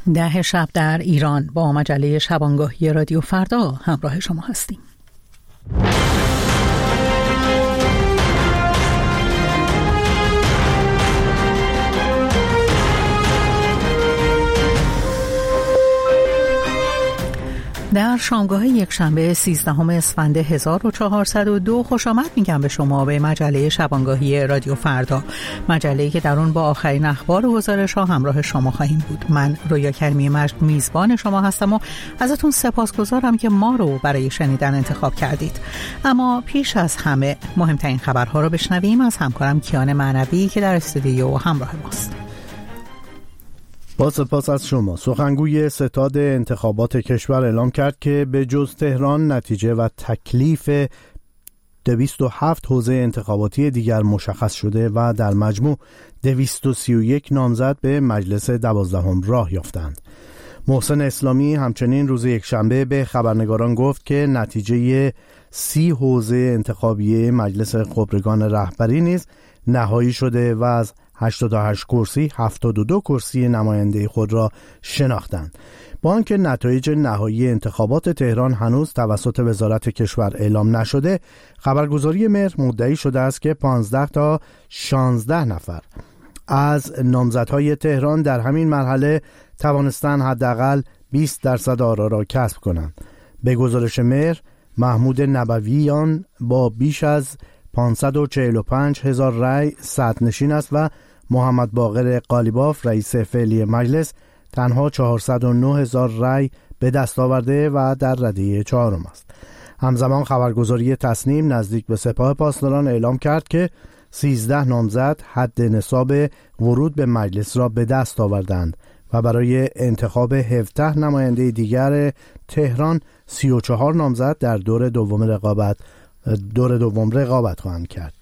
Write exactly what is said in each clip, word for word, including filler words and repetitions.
ده شب در ایران با مجله شبانگاهی رادیو فردا همراه شما هستیم. در شامگاه یک شنبه سیزدهم اسفند هزار و چهارصد و دو خوش آمد میگم به شما به مجله شبانگاهی رادیو فردا، مجله‌ای که در اون با آخرین اخبار و گزارش‌ها همراه شما خواهیم بود. من رویا کریمی مجد میزبان شما هستم و ازتون سپاسگزارم که ما رو برای شنیدن انتخاب کردید. اما پیش از همه مهمترین خبرها رو بشنویم از همکارم کیان معنوی که در استودیو همراه ماست. با سپاس از شما. سخنگوی ستاد انتخابات کشور اعلام کرد که به جز تهران نتیجه و تکلیف دویست و هفت حوزه انتخاباتی دیگر مشخص شده و در مجموع دویست و سی و یک نامزد به مجلس دوازدهم راه یافتند. محسن اسلامی همچنین روز یکشنبه به خبرنگاران گفت که نتیجه سی حوزه انتخابی مجلس خبرگان رهبری نیز نهایی شده و از هشتاد و هشت کرسی هفتاد و دو کرسی نماینده خود را شناختند. با آنکه نتایج نهایی انتخابات تهران هنوز توسط وزارت کشور اعلام نشده، خبرگزاری مهر مدعی شده است که پانزده تا شانزده نفر از نامزدهای تهران در همین مرحله توانستند حداقل بیست درصد آرا را کسب کنند. به گزارش مهر، محمود نبویان با بیش از پانصد و چهل و پنج هزار رای صدرنشین است و محمد باقر قالیباف رئیس فعلی مجلس تنها چهارصد و نه هزار رای به دست آورده و در رده چهارم است. همزمان خبرگزاری تصنیم نزدیک به سپاه پاسداران اعلام کرد که سیزده نامزد حد نصاب ورود به مجلس را به دست آوردند و برای انتخاب هفده نماینده دیگر تهران سی و چهار نامزد در دور دوم رقابت دور دوم رقابت خواهند کرد.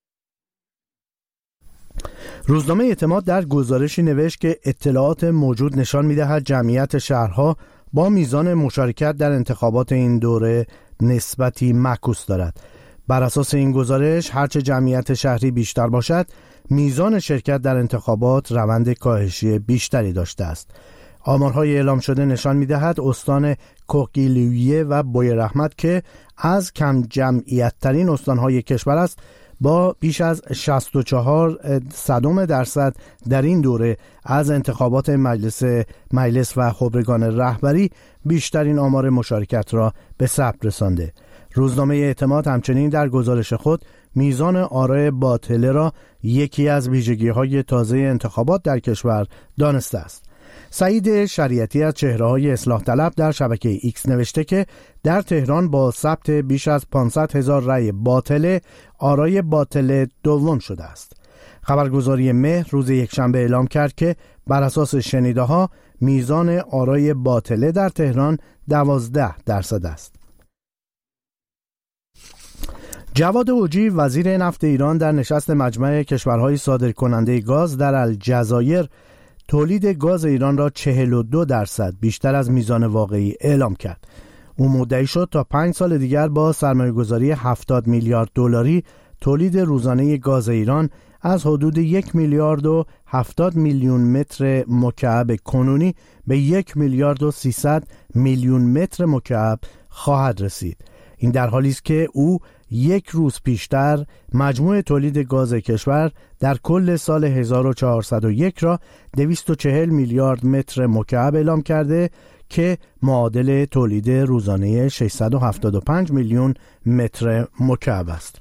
روزنامه اعتماد در گزارشی نوشت که اطلاعات موجود نشان می‌دهد جمعیت شهرها با میزان مشارکت در انتخابات این دوره نسبتی معکوس دارد. بر اساس این گزارش هرچه جمعیت شهری بیشتر باشد، میزان شرکت در انتخابات روند کاهشی بیشتری داشته است. آمارهای اعلام شده نشان می‌دهد استان کوکیلویه و بویرحمت که از کم جمعیت ترین استانهای کشور است، با بیش از شصت و چهار صدم درصد در این دوره از انتخابات مجلس مجلس و خبرگان رهبری بیشترین آمار مشارکت را به ثبت رسانده. روزنامه اعتماد همچنین در گزارش خود میزان آرای باطله را یکی از ویژگی‌های تازه انتخابات در کشور دانسته است. سعید شریعتی از چهره‌های اصلاح طلب در شبکه ایکس نوشته که در تهران با ثبت بیش از پانصد هزار رأی باطله آرای باطله دوم شده است. خبرگزاری مهر روز یکشنبه اعلام کرد که بر اساس شنیده‌ها میزان آرای باطله در تهران دوازده درصد است. جواد اوجی وزیر نفت ایران در نشست مجمع کشورهای صادرکننده گاز در الجزایر تولید گاز ایران را چهل و دو درصد بیشتر از میزان واقعی اعلام کرد. او مدعی شد تا پنج سال دیگر با سرمایه‌گذاری هفتاد میلیارد دلاری تولید روزانه گاز ایران از حدود یک میلیارد و هفتاد میلیون متر مکعب کنونی به یک میلیارد و سیصد میلیون متر مکعب خواهد رسید. این در حالی است که او یک روز پیشتر مجموع تولید گاز کشور در کل سال هزار و چهارصد و یک را دویست و چهل میلیارد متر مکعب اعلام کرده که معادل تولید روزانه ششصد و هفتاد و پنج میلیون متر مکعب است.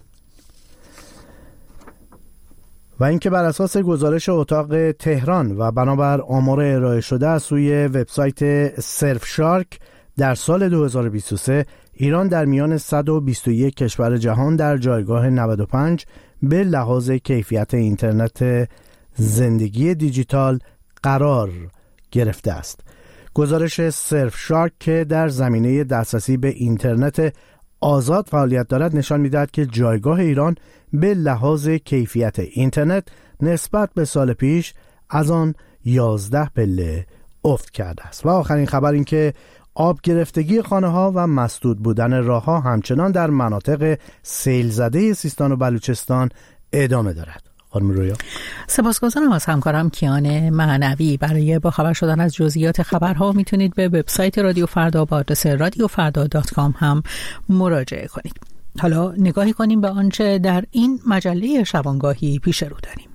و اینکه بر اساس گزارش اتاق تهران و بنابر آمار ارائه شده از سوی وبسایت سرفشارک در سال دو هزار و بیست و سه ایران در میان صد و بیست و یک کشور جهان در جایگاه نود و پنج به لحاظ کیفیت اینترنت زندگی دیجیتال قرار گرفته است. گزارش سرفشارک که در زمینه دسترسی به اینترنت آزاد فعالیت دارد نشان می‌دهد که جایگاه ایران به لحاظ کیفیت اینترنت نسبت به سال پیش از آن یازده پله افت کرده است. و آخرین خبر این که آب گرفتگی خانه‌ها و مسدود بودن راه‌ها همچنان در مناطق سیل زده سیستان و بلوچستان ادامه دارد. خانم رویا. سپاسگزارم از همکارم کیان معنوی. برای با خبر شدن از جزئیات خبرها میتونید به وبسایت رادیو فردا با آدرس رادیو فردا دات کام هم مراجعه کنید. حالا نگاهی کنیم به آنچه در این مجله شبانگاهی پیش رو داریم.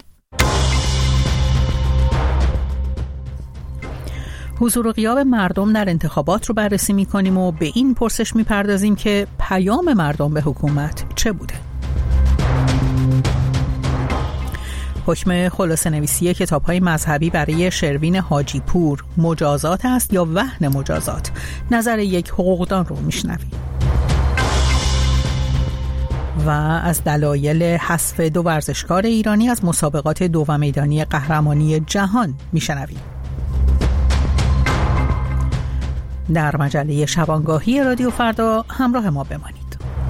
حضور و غیاب مردم در انتخابات رو بررسی می‌کنیم و به این پرسش می‌پردازیم که پیام مردم به حکومت چه بوده؟ حکم خلاصه نویسی کتاب‌های مذهبی برای شروین حاجی پور مجازات است یا وهن مجازات؟ نظر یک حقوقدان رو میشنویم. و از دلایل حذف دو ورزشکار ایرانی از مسابقات دو و میدانی قهرمانی جهان میشنویم. در مجله شبانگاهی رادیو فردا همراه ما بمانید.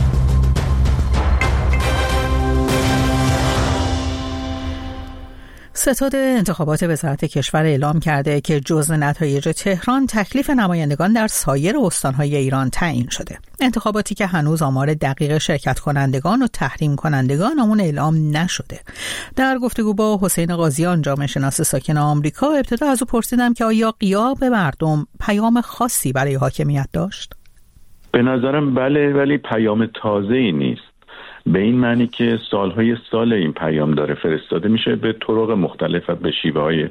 ستاد انتخابات وزارت کشور اعلام کرده که جزو نتایج تهران تکلیف نمایندگان در سایر استان‌های ایران تعیین شده. انتخاباتی که هنوز آمار دقیق شرکت کنندگان و تحریم کنندگان آمون اعلام نشده. در گفتگو با حسین قاضیان جامعه شناس ساکن آمریکا ابتدا از او پرسیدم که آیا غیاب مردم پیام خاصی برای حاکمیت داشت؟ به نظرم بله، ولی پیام تازه‌ای نیست. به این معنی که سالهای سال این پیام داره فرستاده میشه به طرق مختلف و به شیوه های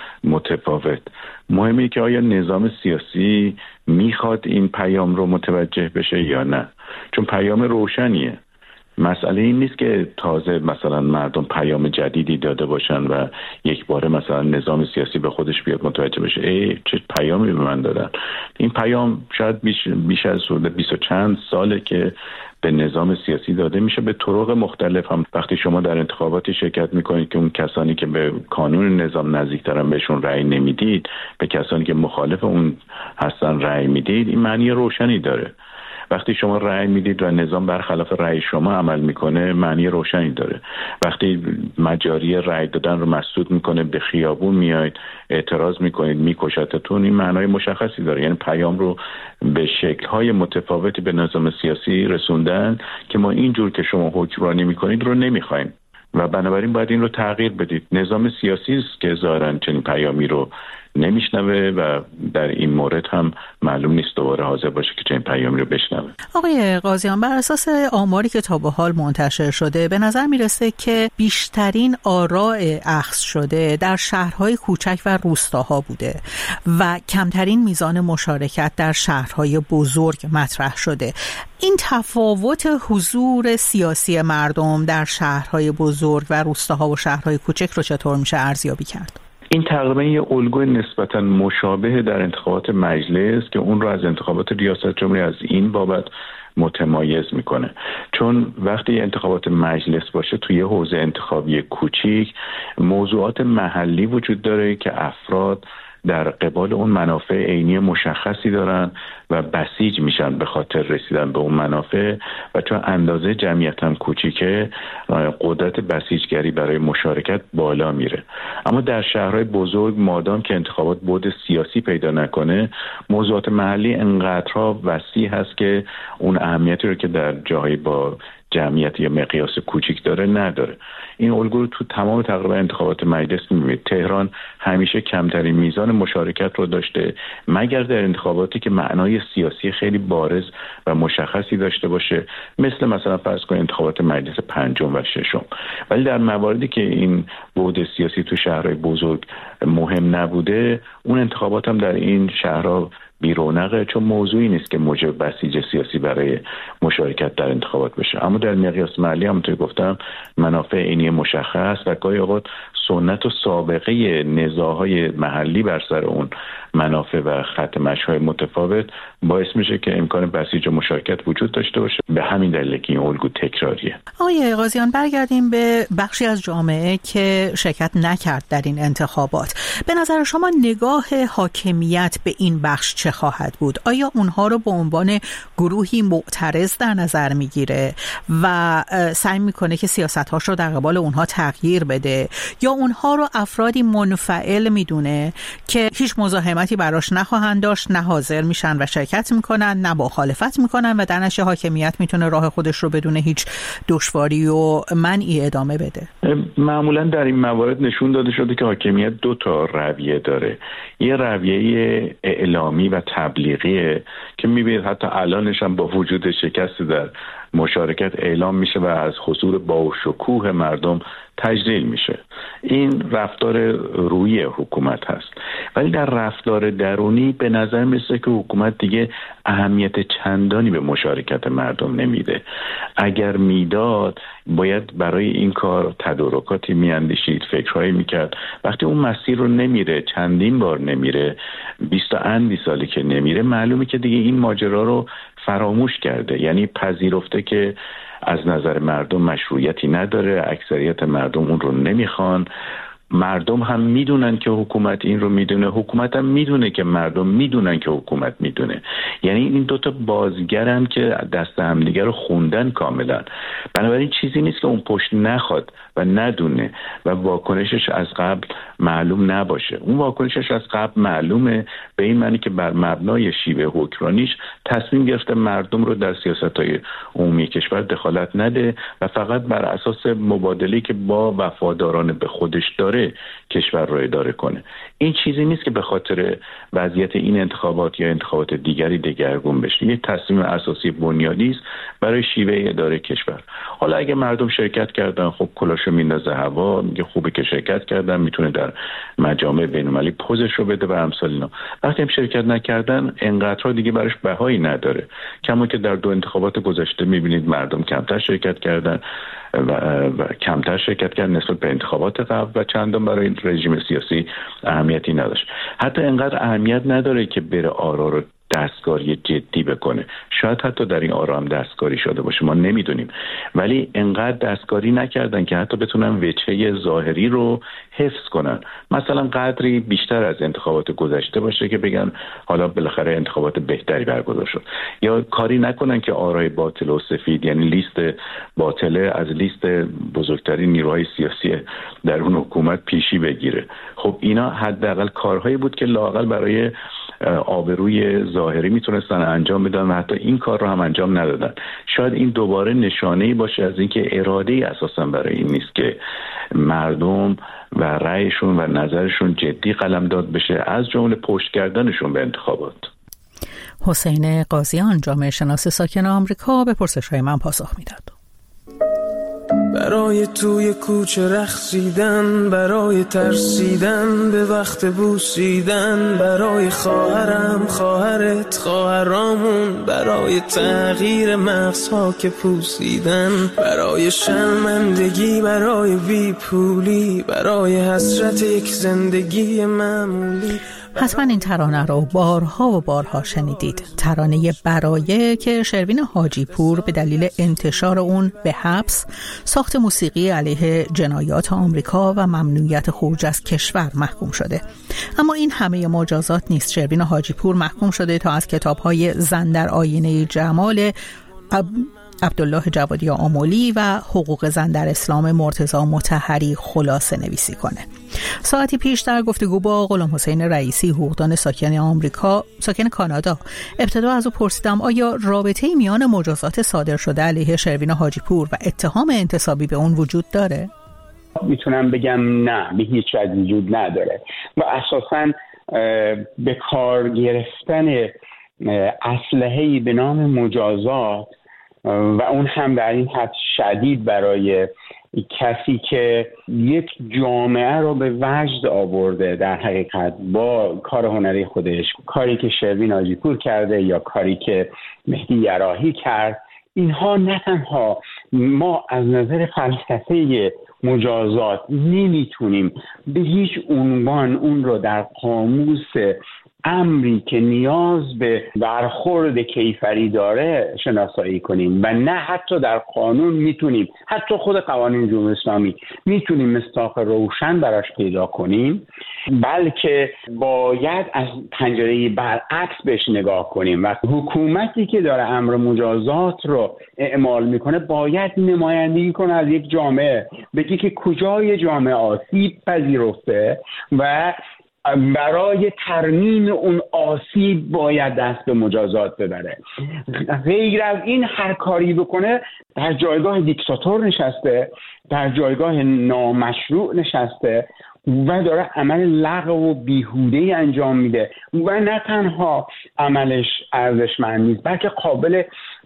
متفاوت. مهمه که آیا نظام سیاسی میخواد این پیام رو متوجه بشه یا نه، چون پیام روشنیه. مسئله این نیست که تازه مثلا مردم پیام جدیدی داده باشن و یک باره مثلا نظام سیاسی به خودش بیاد متوجه بشه ای چه پیامی به من دادن. این پیام شاید بیش, بیش از بیست و چند ساله که به نظام سیاسی داده میشه به طرق مختلف. هم وقتی شما در انتخاباتی شرکت میکنید که اون کسانی که به کانون نظام نزدیکترن بهشون رأی نمیدید، به کسانی که مخالف اون هستن رأی میدید، این معنی روشنی داره. وقتی شما رأی میدید و نظام برخلاف رأی شما عمل میکنه معنی روشنی داره. وقتی مجاری رأی دادن رو مسدود میکنه، به خیابون میاید اعتراض میکنید میکشتتون، این معنای مشخصی داره. یعنی پیام رو به شکل‌های متفاوتی به نظام سیاسی رسوندن که ما اینجور که شما حکمرانی میکنید رو نمیخوایم و بنابراین باید این رو تغییر بدید. نظام سیاسی است که ظاهراً چنین پیامی رو نمیشنوه و در این مورد هم معلوم نیست دوباره حاضر باشه که چنین پیامی رو بشنوه. آقای قاضیان، بر اساس آماری که تا به حال منتشر شده به نظر میرسه که بیشترین آراء اخذ شده در شهرهای کوچک و روستاها بوده و کمترین میزان مشارکت در شهرهای بزرگ مطرح شده. این تفاوت حضور سیاسی مردم در شهرهای بزرگ و روستاها و شهرهای کوچک رو چطور میشه ارزیابی کرد؟ این تقریبا یه الگوی نسبتا مشابه در انتخابات مجلس که اون رو از انتخابات ریاست جمهوری از این بابت متمایز میکنه. چون وقتی انتخابات مجلس باشه توی حوزه انتخابی کوچیک موضوعات محلی وجود داره که افراد در قبال اون منافع عینی مشخصی دارن و بسیج میشن به خاطر رسیدن به اون منافع و چون اندازه جمعیت هم کوچیکه قدرت بسیجگری برای مشارکت بالا میره. اما در شهرهای بزرگ مادام که انتخابات بعد سیاسی پیدا نکنه موضوعات محلی انقدرها وسیع هست که اون اهمیتی رو که در جاهای با جمعیت یا مقیاس کوچیک داره نداره. این الگو رو تو تمام تقریبا انتخابات مجلس می‌بینید. تهران همیشه کمترین میزان مشارکت رو داشته مگر در انتخاباتی که معنای سیاسی خیلی بارز و مشخصی داشته باشه، مثل مثلا فرض کنید انتخابات مجلس پنجم و ششم. ولی در مواردی که این بعد سیاسی تو شهرهای بزرگ مهم نبوده، اون انتخابات هم در این شهرها بیرونقه، چون موضوعی نیست که موجب بسیج سیاسی برای مشارکت در انتخابات بشه. اما در مقیاس محلی همونطور گفتم منافع عینی مشخص و گاهی اوقات سنت و سابقه نزاع‌های محلی بر سر اون منافع و خط مشی‌های متفاوت باعث میشه که امکان بسیج و مشارکت وجود داشته باشه. به همین دلیل که این الگو تکراریه. آقای قاضیان، برگردیم به بخشی از جامعه که شرکت نکرد در این انتخابات. به نظر شما نگاه حاکمیت به این بخش چه خواهد بود؟ آیا اونها رو به عنوان گروهی معترض در نظر میگیره و سعی میکنه که سیاست‌هاش رو در قبال اونها تغییر بده، یا اونها رو افرادی منفعل میدونه که هیچ مزاحمتی حکومتی براش نخواهند داشت، نه حاضر میشن و شرکت میکنن، نه مخالفت میکنن و در نتیجه حاکمیت میتونه راه خودش رو بدون هیچ دشواری و منعی ادامه بده. معمولا در این موارد نشون داده شده که حاکمیت دو تا رویه داره. یه رویه اعلامی و تبلیغیه که میبینید حتی الانش هم با وجود شکست در مشارکت اعلام میشه و از حضور با شکوه مردم تجلیل میشه. این رفتار روی حکومت هست. ولی در رفتار درونی به نظر میسه که حکومت دیگه اهمیت چندانی به مشارکت مردم نمیده. اگر میداد باید برای این کار تدارکاتی میاندیشید، فکرهایی میکرد. وقتی اون مسیر رو نمیره، چندین بار نمیره، بیست و اندی سالی که نمیره، معلومه که دیگه این ماجرا رو فراموش کرده. یعنی پذیرفته که از نظر مردم مشروعیتی نداره، اکثریت مردم اون رو نمیخوان. مردم هم میدونن که حکومت این رو میدونه، حکومت هم میدونه که مردم میدونن که حکومت میدونه. یعنی این دوتا بازیگرن که دست همدیگه رو خوندن کاملا. بنابراین چیزی نیست که اون پشت نخواد و ندونه و واکنشش از قبل معلوم نباشه. اون واکنشش از قبل معلومه، به این معنی که بر مبنای شیوه حکمرانیش تصمیم گرفته مردم رو در سیاست‌های عمومی کشور دخالت نده و فقط بر اساس مبادله‌ای که با وفاداران به خودش داره کشور رو اداره کنه. این چیزی نیست که به خاطر وضعیت این انتخابات یا انتخابات دیگری دگرگون بشه. یک تصمیم اساسی بنیادی است برای شیوه اداره کشور. حالا اگه مردم شرکت کردن، خب کلاشو میندازه هوا، میگه خوبه که شرکت کردن، میتونه در مجامع بین‌المللی پوزش رو بده و امثال اینا. وقتی هم شرکت نکردن، انقدرها دیگه براش بهایی نداره. کما که در دو انتخابات گذشته میبینید مردم کمتر شرکت کردن و, و کمتر شرکت کردن نسبت به انتخابات قبل و چندان برای رژیم سیاسی اهمیتی نداشت. حتی انقدر اهمیت نداره که بره آرا رو دستکاری جدی بکنه. شاید حتی در این آرا هم دستکاری شده باشه، ما نمیدونیم. ولی انقدر دستکاری نکردن که حتی بتونن وجهه ظاهری رو حفظ کنن. مثلا قدری بیشتر از انتخابات گذشته باشه که بگن حالا بالاخره انتخابات بهتری برگزار شد. یا کاری نکنن که آرای باطل و سفید، یعنی لیست باطله از لیست بزرگترین نیروهای سیاسی در اون حکومت پیشی بگیره. خب اینا حداقل کارهایی بود که لااقل برای آبروی ظاهری میتونستن انجام بدن و حتی این کار رو هم انجام ندادن. شاید این دوباره نشانه‌ای باشه از اینکه اراده‌ای اساساً برای این نیست که مردم و رأیشون و نظرشون جدی قلمداد بشه، از جمله پشت کردنشون به انتخابات. حسین قاضیان، جامعه شناس ساکن آمریکا، به پرسش‌های من پاسخ میداد. برای توی کوچه رقصیدن، برای ترسیدن به وقت بوسیدن، برای خواهرم خواهرت خواهرامون، برای تغییر مغزها که پوسیدن، برای شرمندگی، برای بیپولی، برای حسرت یک زندگی معمولی. حتما این ترانه رو بارها و بارها شنیدید. ترانه برایه که شروین حاجی پور به دلیل انتشار اون به حبس، ساخت موسیقی علیه جنایات آمریکا و ممنوعیت خروج از کشور محکوم شده. اما این همه مجازات نیست. شروین حاجی پور محکوم شده تا از کتاب‌های زن در آینه جمال عبدالله جوادی آملی و حقوق زن در اسلام مرتضی مطهری خلاصه نویسی کنه. ساعتی پیش در گفتگو با غلام حسین رئیسی، حقوقدان ساکن آمریکا، ساکن کانادا، ابتدا از او پرسیدم آیا رابطه‌ای میان مجازات صادر شده علیه شروین حاجی پور و اتهام انتصابی به اون وجود داره؟ میتونم بگم نه، به هیچ وجه وجود نداره و اساساً به کار گرفتن اسلحه‌ای به نام مجازات و اون هم در این حد شدید برای کسی که یک جامعه رو به وجد آورده در حقیقت با کار هنری خودش، کاری که شروین حاجی پور کرده یا کاری که مهدی یراحی کرد، اینها نه تنها ما از نظر فلسفه مجازات نمیتونیم به هیچ عنوان اون رو در قاموس امری که نیاز به برخورد کیفری داره شناسایی کنیم و نه حتی در قانون میتونیم، حتی خود قوانین جمهوری اسلامی میتونیم مصداق روشن براش پیدا کنیم، بلکه باید از پنجره برعکس بهش نگاه کنیم و حکومتی که داره امر مجازات رو اعمال میکنه باید نمایندگی کنه از یک جامعه، بگی که کجای جامعه آسیب پذیرفته و برای ترمیم اون آسیب باید دست به مجازات ببره. غیر از این هر کاری بکنه در جایگاه دیکتاتور نشسته، در جایگاه نامشروع نشسته و داره عمل لغو و بیهوده‌ای انجام میده و نه تنها عملش ارزشمند نیست بلکه قابل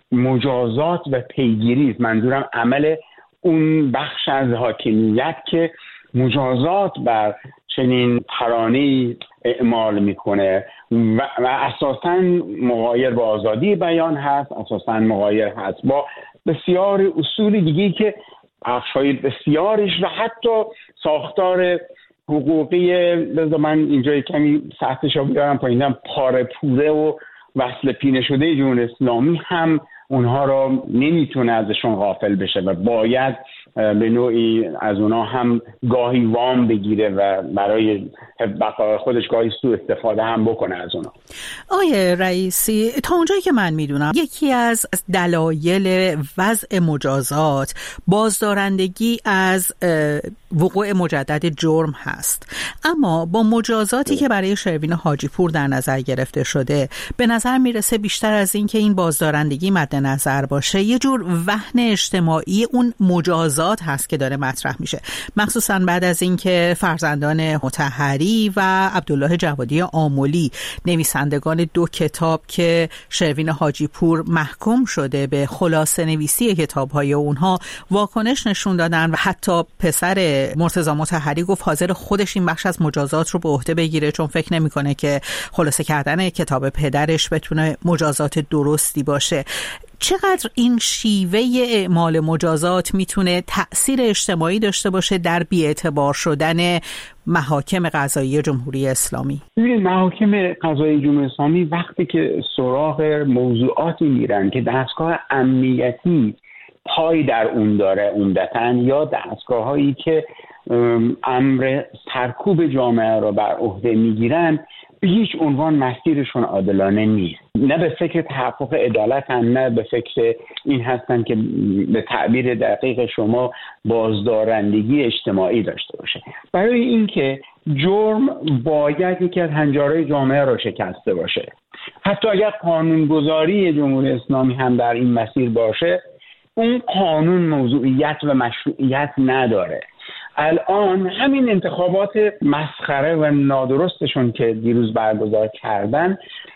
مجازات و پیگیری است. منظورم عمل اون بخش از حاکمیت که مجازات بر چنین ترانه‌ای اعمال میکنه و, و اساساً مغایر با آزادی بیان هست، اساساً مغایر هست با بسیار اصول دیگه‌ای که بخش‌های بسیارش و حتی ساختار حقوقی، لذا من اینجا کمی سطحش رو بیارم پایینم، پاره پوره و وصل پینه شده جمهوری اسلامی هم اونها رو نمیتونه ازشون غافل بشه و باید به نوعی از اونها هم گاهی وام بگیره و برای بقای خودش گاهی سوء استفاده هم بکنه از اونها. آقای رئیسی، تا اونجایی که من میدونم یکی از دلایل وضع مجازات بازدارندگی از وقوع مجدد جرم هست، اما با مجازاتی که برای شروین حاجی پور در نظر گرفته شده به نظر میرسه بیشتر از این که این بازدارندگی مد نظر باشه یه جور وهن اجتماعی اون مجازات هست که داره مطرح میشه، مخصوصا بعد از اینکه فرزندان مطهری و عبدالله جوادی آملی نویسندگان دو کتاب که شروین حاجی پور محکوم شده به خلاصه نویسی کتاب‌های اونها واکنش نشون دادن و حتی پسر مرتضی مطهری گفت حاضر خودش این بخش از مجازات رو به عهده بگیره چون فکر نمی‌کنه که خلاصه کردن کتاب پدرش بتونه مجازات درستی باشه. چقدر این شیوه اعمال مجازات میتونه تأثیر اجتماعی داشته باشه در بی‌اعتبار شدن محاکم قضایی جمهوری اسلامی؟ ببینید، محاکم قضایی جمهوری اسلامی وقتی که سراغ موضوعاتی میرن که دستگاه امنیتی پای در اون داره عمدتاً، یا دستگاه هایی که امر سرکوب جامعه رو بر عهده میگیرن، به هیچ عنوان مسیرشون عادلانه نیست. نه به فکر تحقق عدالت هم، نه به فکر این هستن که به تعبیر دقیق شما بازدارندگی اجتماعی داشته باشه. برای اینکه جرم باید یکی از هنجارهای جامعه رو شکسته باشه، حتی اگر قانونگذاری جمهوری اسلامی هم در این مسیر باشه، اون قانون موضوعیت و مشروعیت نداره. الان همین انتخابات مسخره و نادرستشون که دیروز برگزار کردن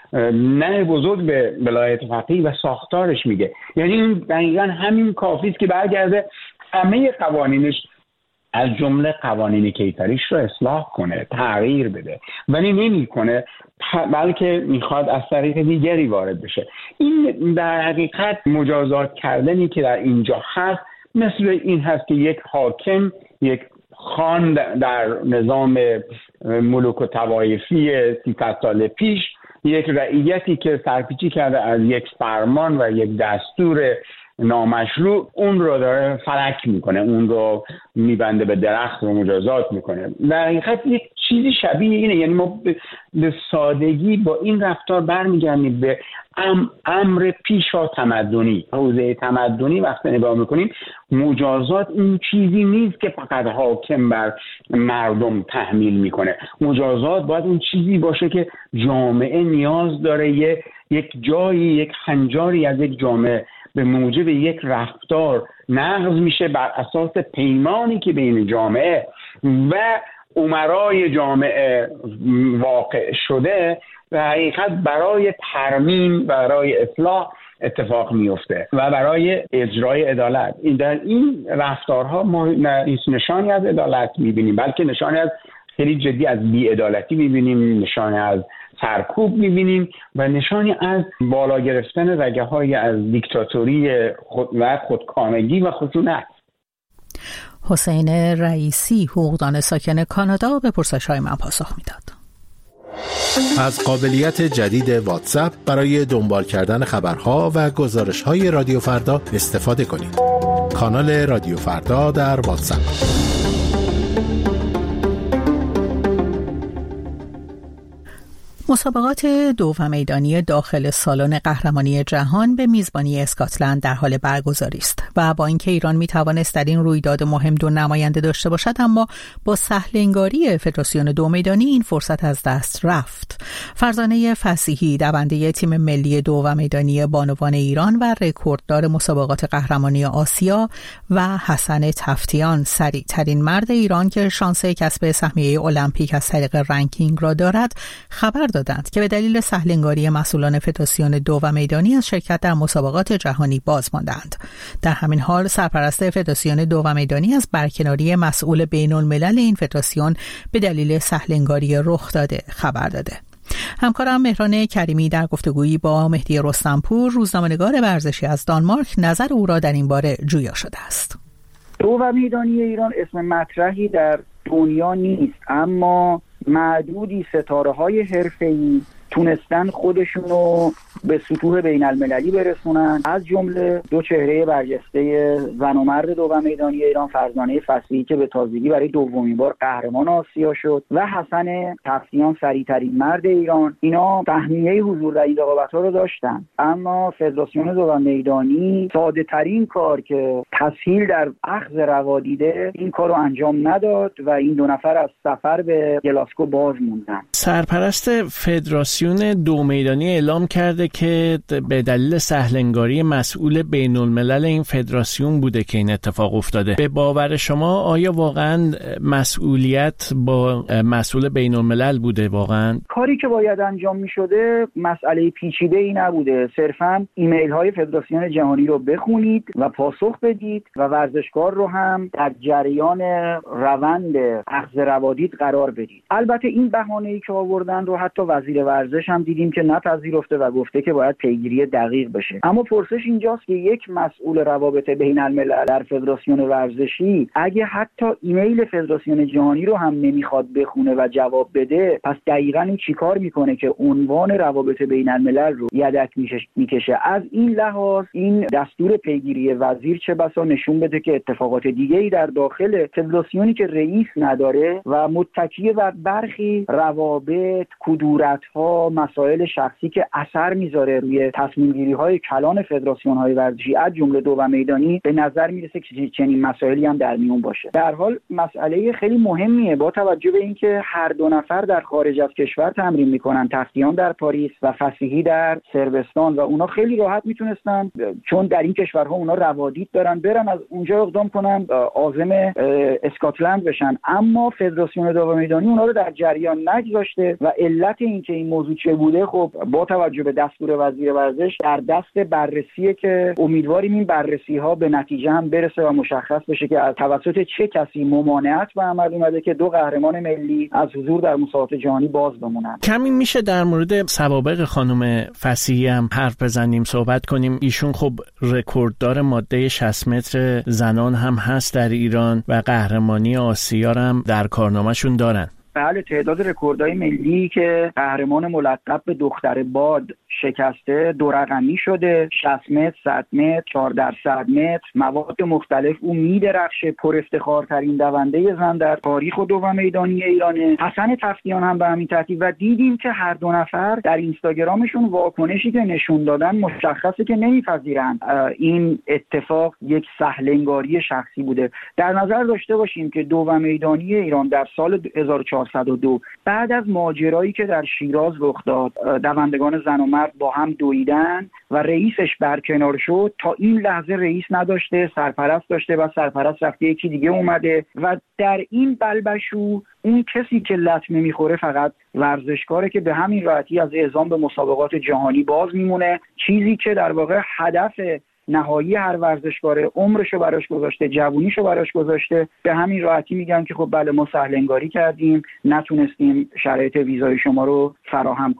نه بزرگ به ولایت فقیه و ساختارش میگه، یعنی این دقیقا همین کافی است که برگرده همه قوانینش از جمله قوانین کیفریش رو اصلاح کنه، تغییر بده، ولی نمیکنه، بلکه میخواد از طریق دیگری وارد بشه. این در حقیقت مجازات کردنی که در اینجا هست مثل این هست که یک حاکم، یک خان در نظام ملوک و طوایفی سیصد سال پیش، یک رعیتی که سرپیچی کرده از یک فرمان و یک دستور نامشروع، اون رو داره فلک میکنه، اون رو میبنده به درخت و مجازات میکنه. در حقیقت یک چیزی شبیه اینه، یعنی ما به سادگی با این رفتار برمیگردیم به ام امر پیشا تمدنی، حوزه تمدنی. وقتی نگاه میکنیم مجازات این چیزی نیست که فقط حاکم بر مردم تحمیل میکنه. مجازات باید اون چیزی باشه که جامعه نیاز داره، یک جایی، یک هنجاری از یک جامعه به موجب یک رفتار نقض میشه بر اساس پیمانی که بین جامعه و امرای جامعه واقع شده، و حقیقت برای ترمیم، برای اصلاح اتفاق میفته و برای اجرای عدالت. این در این رفتارها ما نشانی از عدالت میبینیم، بلکه نشانی از خیلی جدی از بی‌عدالتی میبینیم، نشانی از سرکوب میبینیم و نشانی از بالا گرفتن رگه‌های از دیکتاتوری خود و خودکامگی و خشونت. حسین رئیسی، حقوقدان ساکن کانادا، به پرسش‌های من پاسخ میداد. از قابلیت جدید واتساپ برای دنبال کردن خبرها و گزارش‌های رادیو فردا استفاده کنید. کانال رادیو فردا در واتساپ. مسابقات دو و میدانی داخل سالن قهرمانی جهان به میزبانی اسکاتلند در حال برگزاری است و با اینکه ایران می توانست در این رویداد مهم دو نماینده داشته باشد، اما با سهل انگاری فدراسیون دو میدانی این فرصت از دست رفت. فرزانه فصیحی دونده تیم ملی دو و میدانی بانوان ایران و رکورددار مسابقات قهرمانی آسیا و حسن تفتیان سریع ترین مرد ایران که شانس کسب سهمیه المپیک از طریق رنکینگ را دارد خبر دادند که به دلیل سهل‌انگاری مسئولان فدراسیون دو و میدانی از شرکت در مسابقات جهانی باز ماندند. در همین حال سرپرست فدراسیون دو و میدانی از برکناری مسئول بین‌الملل این فدراسیون به دلیل سهل‌انگاری رخ داده خبر داده. همکارم مهران کریمی در گفتگویی با مهدی رستمپور، روزنامه‌نگار ورزشی از دانمارک، نظر او را در این باره جویا شده است. دو و میدانی ایران اسم مطرحی در دنیا نیست، اما معدودی ستاره‌های حرفه‌ای تونستن خودشونو به سطوح بین المللی برسونن، از جمله دو چهره برجسته زن و مرد دو و میدانی ایران، فرزانه فصیحی که به تازگی برای دومین بار قهرمان آسیا شد و حسن تفتیان سریع‌ترین مرد ایران. اینا سهمیه حضور در این رقابت‌ها رو داشتن، اما فدراسیون دو و میدانی ساده ترین کار که تسهیل در اخذ روا دیده این کار رو انجام نداد و این دو نفر از سفر به گلاسکو باز موندن. سرپرست فدراسیون دو میدانی اعلام کرده که به دلیل سهل‌انگاری مسئول بین‌الملل این فدراسیون بوده که این اتفاق افتاده. به باور شما آیا واقعا مسئولیت با مسئول بین‌الملل بوده؟ واقعا کاری که باید انجام می‌شده مسئله پیچیده‌ای نبوده، صرفاً ایمیل‌های فدراسیون جهانی رو بخونید و پاسخ بدید و ورزشکار رو هم در جریان روند اخذ روادید قرار بدید. البته این بهانه‌ای که آوردن رو حتی وزیر ورزش هم دیدیم که نپذیرفته و گفته که باید پیگیری دقیق بشه. اما پرسش اینجاست که یک مسئول روابط بین الملل در فدراسیون ورزشی اگه حتی ایمیل فدراسیون جهانی رو هم نمیخواد بخونه و جواب بده، پس دقیقاً این چیکار میکنه که عنوان روابط بین الملل رو یدک میکشه؟ از این لحاظ این دستور پیگیری وزیر چه بسا نشون بده که اتفاقات دیگه‌ای در داخل فدراسیونی که رئیس نداره و متکی بر برخی روابط، کدورت‌ها، مسائل شخصی که اثر میذاره روی تصمیم‌گیری‌های کلان فدراسیون‌های ورزشی از جمله دو و میدانی، به نظر میرسه که چنین مسائلی هم در میون باشه. در حال مسئله خیلی مهمیه با توجه به اینکه هر دو نفر در خارج از کشور تمرین میکنن، تفتیان در پاریس و فصیحی در صربستان، و اونا خیلی راحت میتونستن چون در این کشورها اونا روادید دارن برن از اونجا اقدام کنن عازم اسکاتلند بشن، اما فدراسیون دو و میدانی اونا رو در جریان نگذاشته و علت اینکه این موضوع چه بوده خب با توجه به دستور وزیر ورزش در دست بررسیه که امیدواریم این بررسی ها به نتیجه هم برسه و مشخص بشه که از توسط چه کسی ممانعت به عمل اومده که دو قهرمان ملی از حضور در مسابقات جهانی باز بمونن. کمی میشه در مورد سوابق خانم فصیحی هم حرف بزنیم، صحبت کنیم. ایشون خب رکورددار ماده شصت متر زنان هم هست در ایران و قهرمانی آسیا هم در کارنامه‌شون دارن. بله، تعداد رکوردهای ملی که قهرمان ملقب به دختر باد شکسته دو رقمی شده. شصت متر، صد متر، چهار در صد متر، مواد مختلف. او میدرخشه، پر افتخارترین دونده زن در تاریخ دو و میدانی ایرانه. حسن تفتیان هم به همین ترتیب و دیدیم که هر دو نفر در اینستاگرامشون واکنشی که نشون دادن مشخصه که نمیپذیرند این اتفاق یک سهل‌انگاری شخصی بوده. در نظر داشته باشیم که دو و میدانی ایران در سال هزار و چهارصد و دو بعد از ماجرایی که در شیراز رخ داد، دوندگان زن و مرد با هم دویدن و رئیسش برکنار شد، تا این لحظه رئیس نداشته، سرپرست داشته و سرپرست رفته یکی دیگه اومده و در این بلبشو اون کسی که لطمه میخوره فقط ورزشکاره که به همین راحتی از اعزام به مسابقات جهانی باز میمونه. چیزی که در واقع هدف نهایی هر ورزشکاره، عمرشو براش گذاشته، جوونیشو براش گذاشته، به همین راحتی میگن که خب بله ما سهل انگاری کردیم، نتونستیم شرایط ویزای شما رو فراهم کنیم.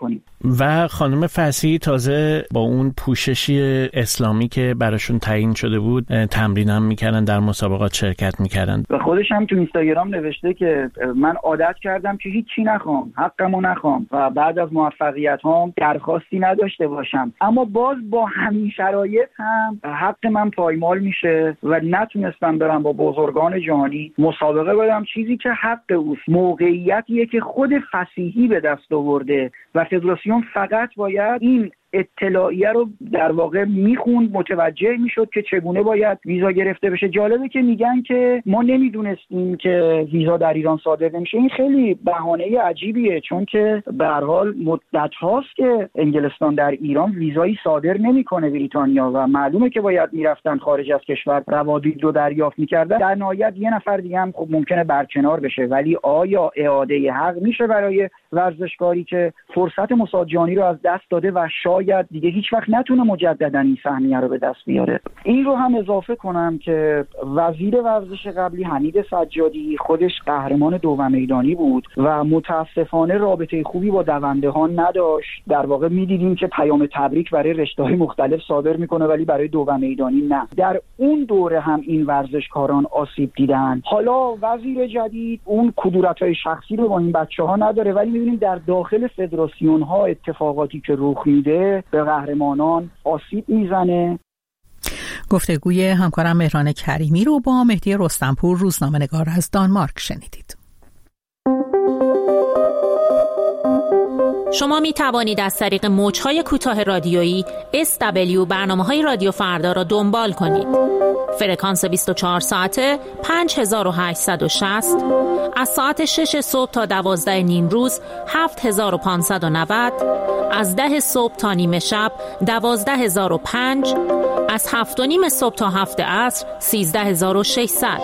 و خانم فصیحی تازه با اون پوششی اسلامی که براشون تعیین شده بود تمرین هم میکردن، در مسابقات شرکت میکردن. و خودش هم تو اینستاگرام نوشته که من عادت کردم که هیچ چی نخوام، حقمو نخوام و بعد از موفقیت هام درخواستی نداشته باشم، اما باز با همین شرایط هم حق من پایمال میشه و نتونستم برم با بزرگان جهانی مسابقه بدم، چیزی که حق اوست. موقعیتیه که خود فصیحی به دست آورده و فدراسیون فقط باید این اطلاعیه رو در واقع میخوند، متوجه میشد که چگونه باید ویزا گرفته بشه. جالبه که میگن که ما نمیدونستیم که ویزا در ایران صادر نمیشه. این خیلی بهانه عجیبیه، چون که به هر حال مدت هاست که انگلستان در ایران ویزایی صادر نمیکنه بریتانیا و معلومه که باید میرفتن خارج از کشور روابط رو دریافت میکردن. در نهایت یه نفر دیگه هم خب ممکنه برکنار بشه، ولی آیا اعاده حق میشه برای ورزشکاری که فرصت مسابقات جهانی رو از دست داده و شاید دیگه هیچ وقت نتونه مجددا این سهمیه رو به دست بیاره؟ این رو هم اضافه کنم که وزیر ورزش قبلی حمید سجادی خودش قهرمان دو میدانی بود و متاسفانه رابطه خوبی با دوندهان نداشت. در واقع می‌دیدیم که پیام تبریک برای رشته‌های مختلف صادر میکنه ولی برای دو میدانی نه. در اون دوره هم این ورزشکاران آسیب دیدن. حالا وزیر جدید اون کدورت‌های شخصی رو با این بچه‌ها نداره، ولی می‌بینیم در داخل فدراسیون‌ها اتفاقاتی که رخ میده به قهرمانان آسیب میزنه. گفتگوی همکارم مهران کریمی رو با مهدی رستمپور، روزنامه‌نگار از دانمارک شنیدید. شما می توانید از طریق موج‌های کوتاه رادیویی اس دبلیو برنامه‌های رادیو فردا را دنبال کنید. فرکانس بیست و چهار ساعته پنج هزار و هشتصد و شصت، از ساعت شش صبح تا دوازده نیم روز هفت هزار و پانصد و نود، از ده صبح تا نیمه شب دوازده هزار و پنج، از هفت و نیم صبح تا هفت عصر سیزده هزار و ششصد.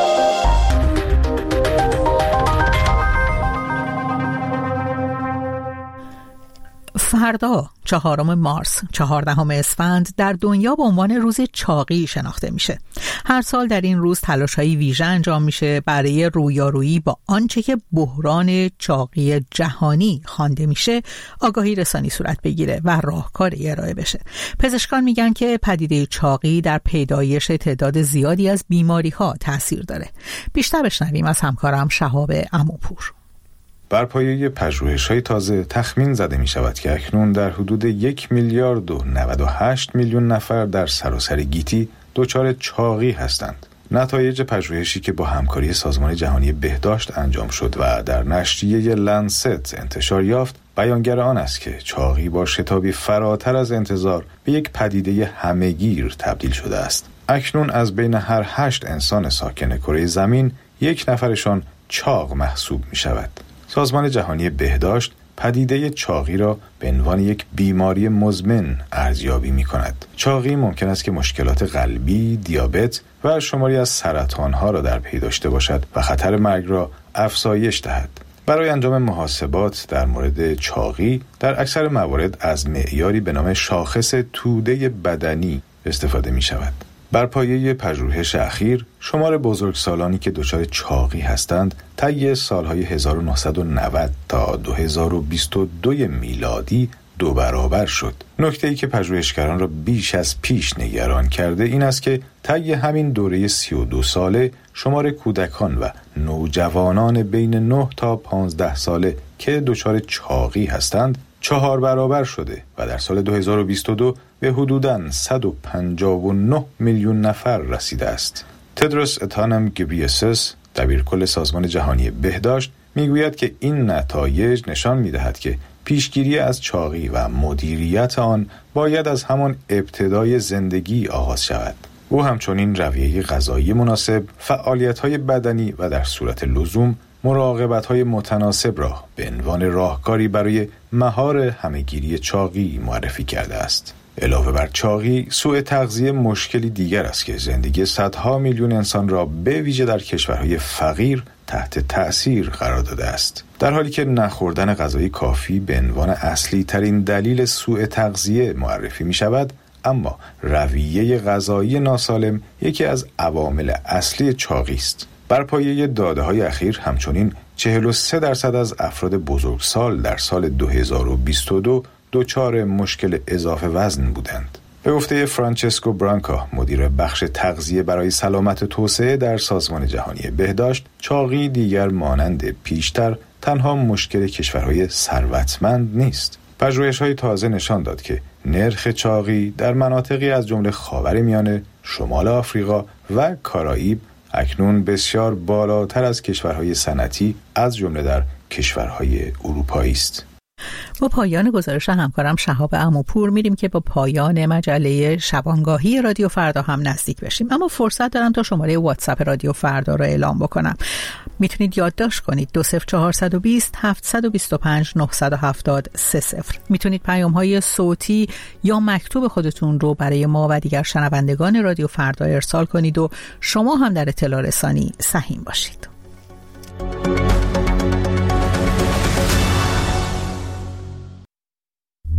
فردا چهارم مارس، چهاردهم اسفند در دنیا به عنوان روز چاقی شناخته میشه. هر سال در این روز تلاش‌های ویژه انجام میشه برای رویارویی با آنچه که بحران چاقی جهانی خوانده میشه آگاهی رسانی صورت بگیره و راهکاری ارائه بشه. پزشکان میگن که پدیده چاقی در پیدایش تعداد زیادی از بیماری‌ها تاثیر داره. بیشتر بشنویم از همکارم شهاب عموپور. بر پایه پژوهش‌های تازه تخمین زده می شود که اکنون در حدود یک میلیارد و نود و هشت میلیون نفر در سراسر گیتی دچار چاقی هستند. نتایج پژوهشی که با همکاری سازمان جهانی بهداشت انجام شد و در نشریه لنست انتشار یافت بیانگر آن است که چاقی با شتابی فراتر از انتظار به یک پدیده همه‌گیر تبدیل شده است. اکنون از بین هر هشت انسان ساکن کره زمین یک نفرشان چاق محسوب می شود. سازمان جهانی بهداشت پدیده چاقی را به عنوان یک بیماری مزمن ارزیابی می کند. چاقی ممکن است که مشکلات قلبی، دیابت و شماری از سرطانها را در پی داشته باشد و خطر مرگ را افزایش دهد. برای انجام محاسبات در مورد چاقی در اکثر موارد از معیاری به نام شاخص توده بدنی استفاده می شود. بر پایه پژوهش اخیر شمار بزرگسالانی که دچار چاقی هستند طی سالهای هزار و نهصد و نود تا دو هزار و بیست و دو میلادی دو برابر شد. نکته‌ای که پژوهشگران را بیش از پیش نگران کرده این است که طی همین دوره سی و دو ساله شمار کودکان و نوجوانان بین نه تا پانزده ساله که دچار چاقی هستند چهار برابر شده و در سال دو هزار و بیست و دو به حدوداً صد و پنجاه و نه میلیون نفر رسیده است. تدروس ادهانم گبریسس، دبیرکل سازمان جهانی بهداشت، میگوید که این نتایج نشان میدهد که پیشگیری از چاقی و مدیریت آن باید از همان ابتدای زندگی آغاز شود. او همچنین رویه غذایی مناسب، فعالیت‌های بدنی و در صورت لزوم مراقبت‌های متناسب را به عنوان راهکاری برای مهار همه‌گیری چاقی معرفی کرده است. علاوه بر چاقی، سوء تغذیه مشکلی دیگر است که زندگی صدها میلیون انسان را به ویژه در کشورهای فقیر تحت تأثیر قرار داده است. در حالی که نخوردن غذای کافی به عنوان اصلی ترین دلیل سوء تغذیه معرفی می شود، اما رویه غذایی ناسالم یکی از عوامل اصلی چاقی است. بر پایه داده‌های اخیر همچنین چهل و سه درصد از افراد بزرگسال در سال دو هزار و بیست و دو دچار مشکل اضافه وزن بودند. به گفته فرانچسکو برانکا، مدیر بخش تغذیه برای سلامت و توسعه در سازمان جهانی بهداشت، چاقی دیگر مانند پیشتر تنها مشکل کشورهای ثروتمند نیست. پژوهش‌های تازه نشان داد که نرخ چاقی در مناطقی از جمله خاورمیانه، شمال آفریقا و کارائیب اکنون بسیار بالاتر از کشورهای صنعتی از جمله در کشورهای اروپایی است. با پایان گزارش همکارم شهاب عموپور میریم که با پایان مجله شبانگاهی رادیو فردا هم نزدیک بشیم، اما فرصت دارم تا شماره واتساپ رادیو فردا رو اعلام بکنم. میتونید یادداشت کنید دو صفر چهارصد و بیست هفتصد و بیست و پنج نهصد و هفتاد سه صفر. میتونید پیام های صوتی یا مکتوب خودتون رو برای ما و دیگر شنوندگان رادیو فردا ارسال کنید و شما هم در اطلاع رسانی سهیم باشید.